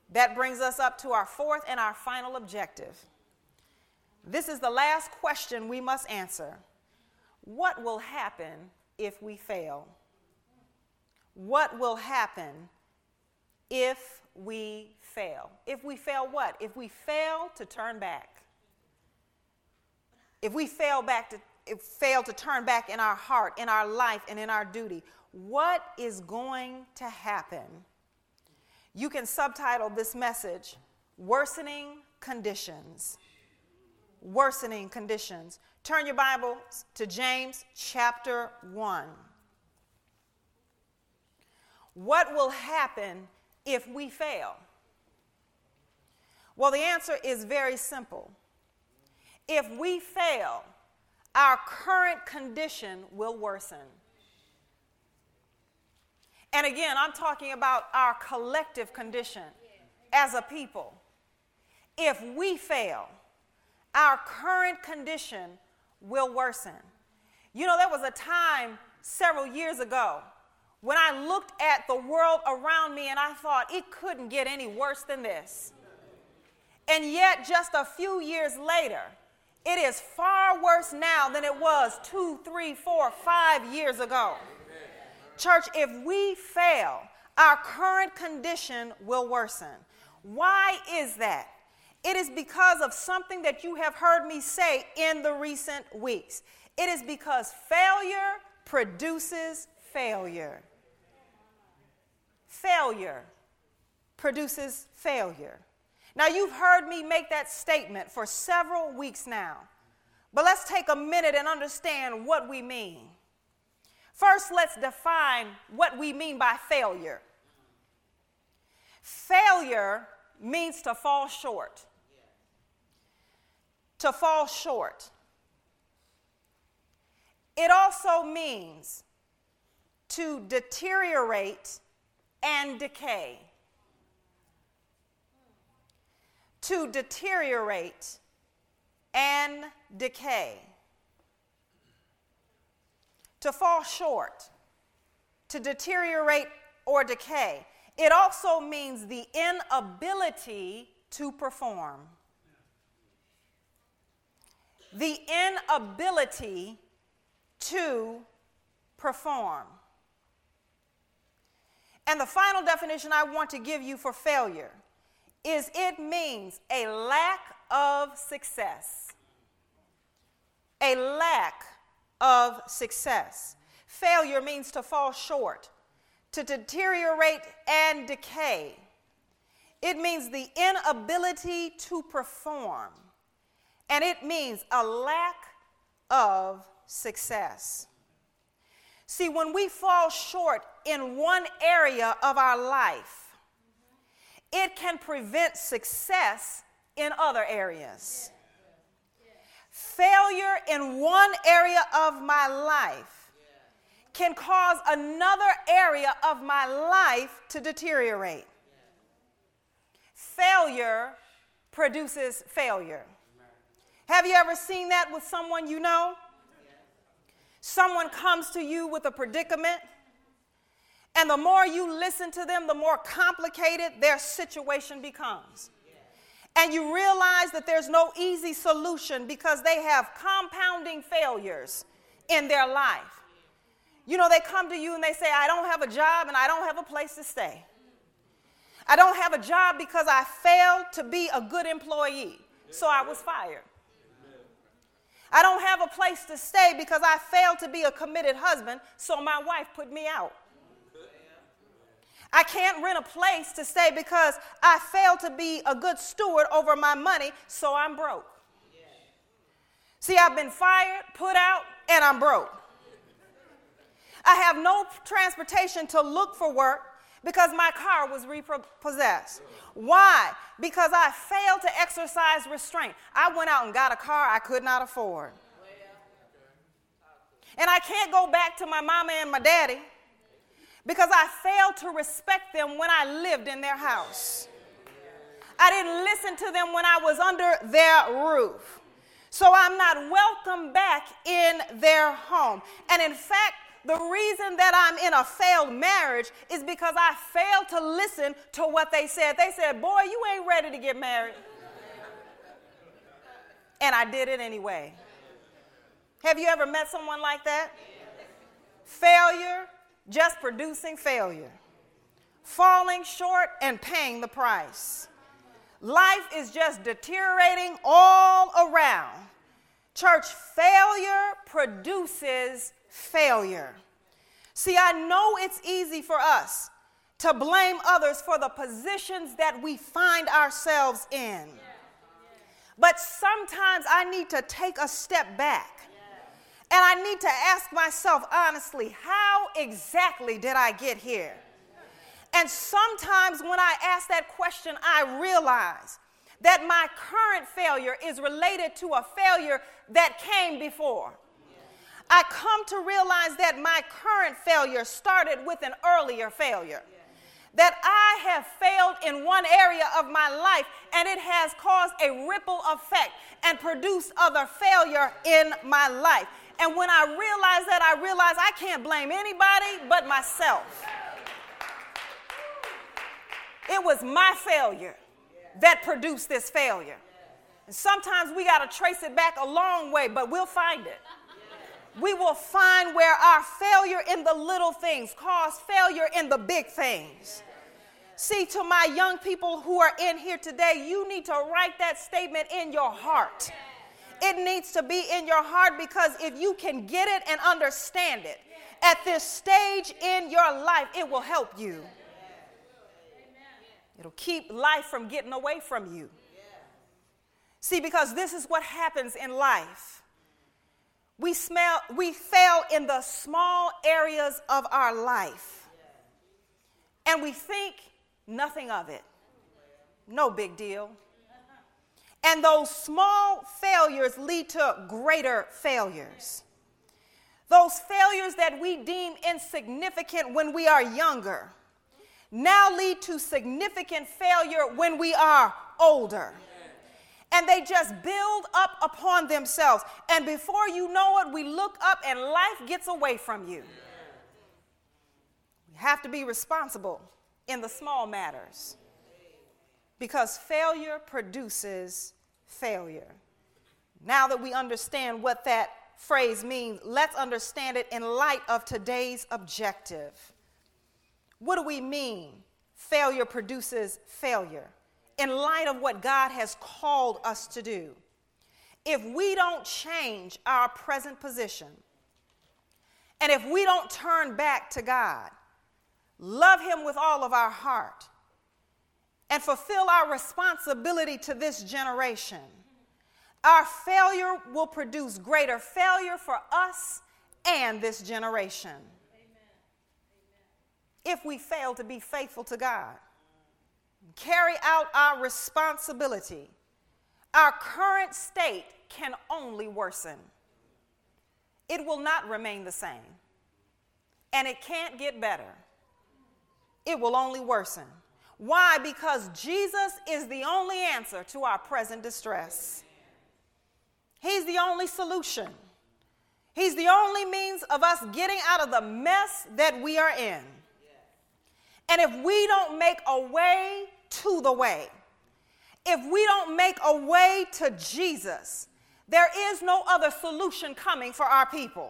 That brings us up to our fourth and our final objective. This is the last question we must answer. What will happen if we fail? What will happen if we fail? If we fail what? If we fail to turn back. If we fail to turn back in our heart, in our life, and in our duty, what is going to happen? You can subtitle this message, Worsening Conditions. Worsening Conditions. Turn your Bibles to James chapter 1. What will happen if we fail? Well, the answer is very simple. If we fail, our current condition will worsen. And again, I'm talking about our collective condition as a people. If we fail, our current condition will worsen. You know, there was a time several years ago when I looked at the world around me and I thought it couldn't get any worse than this. And yet, just a few years later, it is far worse now than it was 2, 3, 4, 5 years ago. Church, if we fail, our current condition will worsen. Why is that? It is because of something that you have heard me say in the recent weeks. It is because failure produces failure. Failure produces failure. Now, you've heard me make that statement for several weeks now, but let's take a minute and understand what we mean. First, let's define what we mean by failure. Failure means to fall short. To fall short. It also means to deteriorate and decay. To deteriorate and decay. To fall short, to deteriorate or decay. It also means the inability to perform. The inability to perform. And the final definition I want to give you for failure is it means a lack of success. A lack of success. Failure means to fall short, to deteriorate and decay. It means the inability to perform. And it means a lack of success. See, when we fall short in one area of our life, it can prevent success in other areas. Failure in one area of my life can cause another area of my life to deteriorate. Failure produces failure. Have you ever seen that with someone you know? Someone comes to you with a predicament, and the more you listen to them, the more complicated their situation becomes. And you realize that there's no easy solution because they have compounding failures in their life. You know, they come to you and they say, I don't have a job and I don't have a place to stay. I don't have a job because I failed to be a good employee, so I was fired. I don't have a place to stay because I failed to be a committed husband, so my wife put me out. I can't rent a place to stay because I failed to be a good steward over my money, so I'm broke. See, I've been fired, put out, and I'm broke. I have no transportation to look for work because my car was repossessed. Why? Because I failed to exercise restraint. I went out and got a car I could not afford. And I can't go back to my mama and my daddy because I failed to respect them when I lived in their house. I didn't listen to them when I was under their roof. So I'm not welcome back in their home. And in fact, the reason that I'm in a failed marriage is because I failed to listen to what they said. They said, boy, you ain't ready to get married. And I did it anyway. Have you ever met someone like that? Failure, just producing failure. Falling short and paying the price. Life is just deteriorating all around. Church, failure produces failure. See, I know it's easy for us to blame others for the positions that we find ourselves in. But sometimes I need to take a step back. And I need to ask myself honestly, how exactly did I get here? And sometimes when I ask that question, I realize that my current failure is related to a failure that came before. I come to realize that my current failure started with an earlier failure. That I have failed in one area of my life, and it has caused a ripple effect and produced other failure in my life. And when I realize that, I realize I can't blame anybody but myself. It was my failure that produced this failure. And sometimes we got to trace it back a long way, but we'll find it. We will find where our failure in the little things caused failure in the big things. See, to my young people who are in here today, you need to write that statement in your heart. It needs to be in your heart, because if you can get it and understand it at this stage in your life, it will help you. It'll keep life from getting away from you. See, because this is what happens in life. We fail in the small areas of our life, and we think nothing of it. No big deal. And those small failures lead to greater failures. Those failures that we deem insignificant when we are younger now lead to significant failure when we are older. And they just build up upon themselves. And before you know it, we look up and life gets away from you. We have to be responsible in the small matters, because failure produces failure. Now that we understand what that phrase means, let's understand it in light of today's objective. What do we mean? Failure produces failure. In light of what God has called us to do. If we don't change our present position, and if we don't turn back to God, love Him with all of our heart, and fulfill our responsibility to this generation, our failure will produce greater failure for us and this generation. Amen. If we fail to be faithful to God, carry out our responsibility, our current state can only worsen. It will not remain the same. And it can't get better. It will only worsen. Why? Because Jesus is the only answer to our present distress. He's the only solution. He's the only means of us getting out of the mess that we are in. And if we don't make a way to the way, if we don't make a way to Jesus, there is no other solution coming for our people.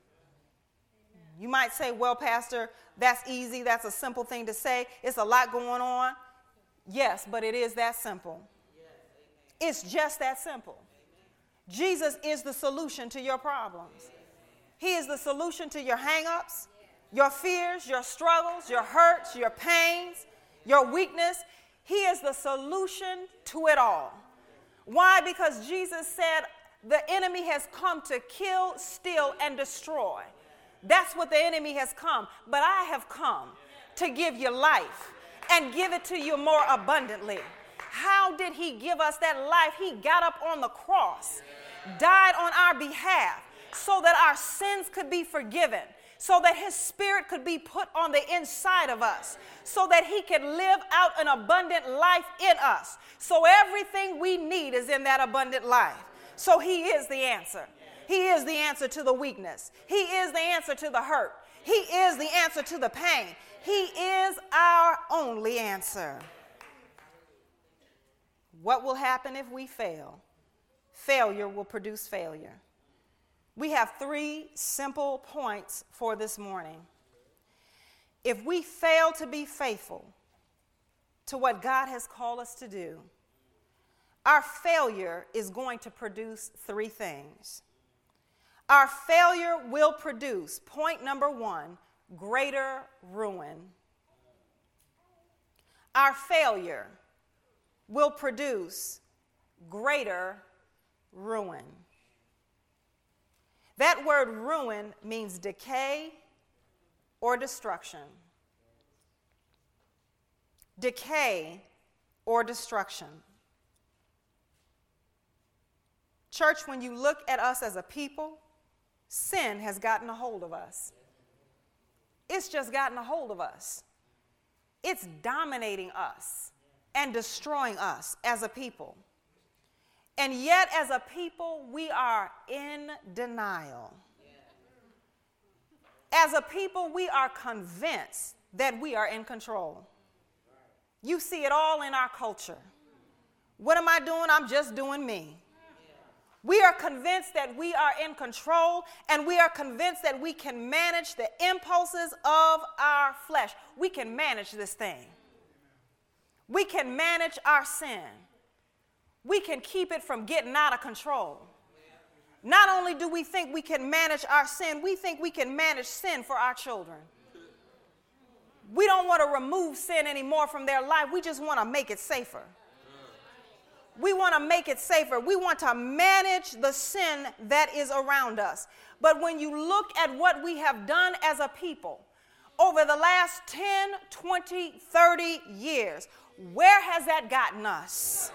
You might say, well, Pastor, that's easy. That's a simple thing to say. It's a lot going on. Yes, but it is that simple. It's just that simple. Jesus is the solution to your problems. He is the solution to your hang-ups, your fears, your struggles, your hurts, your pains, your weakness. He is the solution to it all. Why? Because Jesus said the enemy has come to kill, steal, and destroy. That's what the enemy has come. But I have come to give you life and give it to you more abundantly. How did he give us that life? He got up on the cross, died on our behalf so that our sins could be forgiven, so that his spirit could be put on the inside of us, so that he could live out an abundant life in us. So everything we need is in that abundant life. So he is the answer. He is the answer to the weakness. He is the answer to the hurt. He is the answer to the pain. He is our only answer. What will happen if we fail? Failure will produce failure. We have 3 simple points for this morning. If we fail to be faithful to what God has called us to do, our failure is going to produce 3 things. Our failure will produce, point number 1, greater ruin. Our failure will produce greater ruin. That word ruin means decay or destruction. Decay or destruction. Church, when you look at us as a people, sin has gotten a hold of us. It's just gotten a hold of us. It's dominating us and destroying us as a people. And yet, as a people, we are in denial. As a people, we are convinced that we are in control. You see it all in our culture. What am I doing? I'm just doing me. We are convinced that we are in control, and we are convinced that we can manage the impulses of our flesh. We can manage this thing. We can manage our sin. We can keep it from getting out of control. Not only do we think we can manage our sin, we think we can manage sin for our children. We don't want to remove sin anymore from their life. We just want to make it safer. We want to make it safer. We want to manage the sin that is around us. But when you look at what we have done as a people over the last 10, 20, 30 years, where has that gotten us?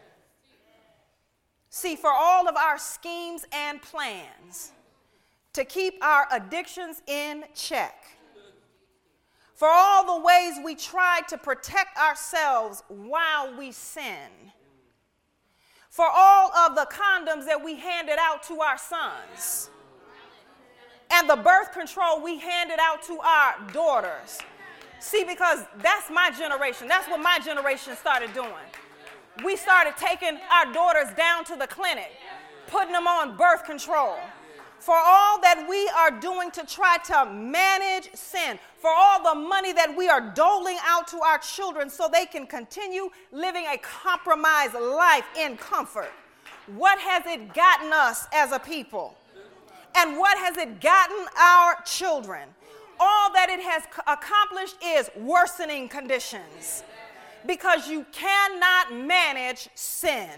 See, for all of our schemes and plans to keep our addictions in check, for all the ways we tried to protect ourselves while we sin, for all of the condoms that we handed out to our sons, and the birth control we handed out to our daughters. See, because that's my generation. That's what my generation started doing. We started taking our daughters down to the clinic, putting them on birth control. For all that we are doing to try to manage sin, for all the money that we are doling out to our children so they can continue living a compromised life in comfort, what has it gotten us as a people? And what has it gotten our children? All that it has accomplished is worsening conditions, because you cannot manage sin.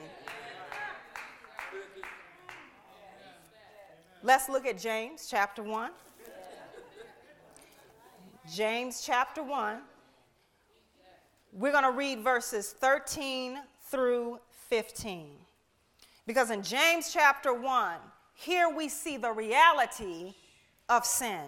Let's look at James chapter 1. James chapter 1. We're going to read verses 13 through 15. Because in James chapter 1, here we see the reality of sin.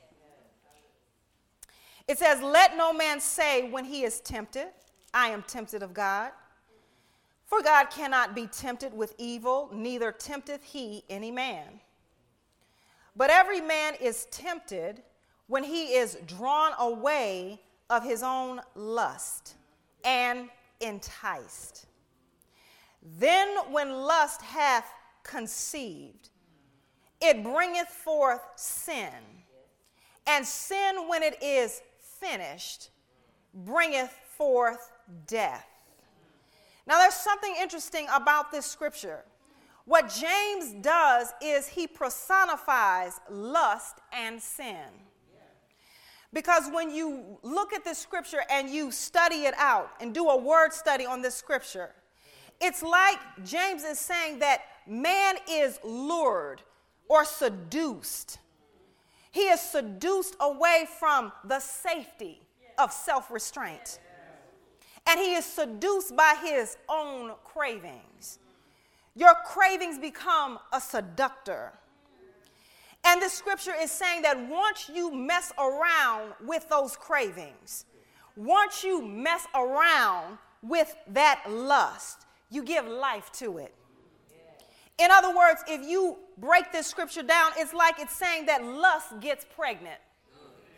It says, "Let no man say when he is tempted, I am tempted of God. For God cannot be tempted with evil, neither tempteth he any man. But every man is tempted when he is drawn away of his own lust and enticed. Then when lust hath conceived, it bringeth forth sin. And sin, when it is finished, bringeth forth death." Now, there's something interesting about this scripture. What James does is he personifies lust and sin. Because when you look at this scripture and you study it out and do a word study on this scripture, it's like James is saying that man is lured or seduced. He is seduced away from the safety of self-restraint. And he is seduced by his own cravings. Your cravings become a seductor. And this scripture is saying that once you mess around with those cravings, once you mess around with that lust, you give life to it. In other words, if you break this scripture down, it's like it's saying that lust gets pregnant.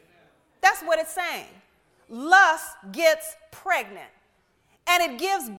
That's what it's saying. Lust gets pregnant, and it gives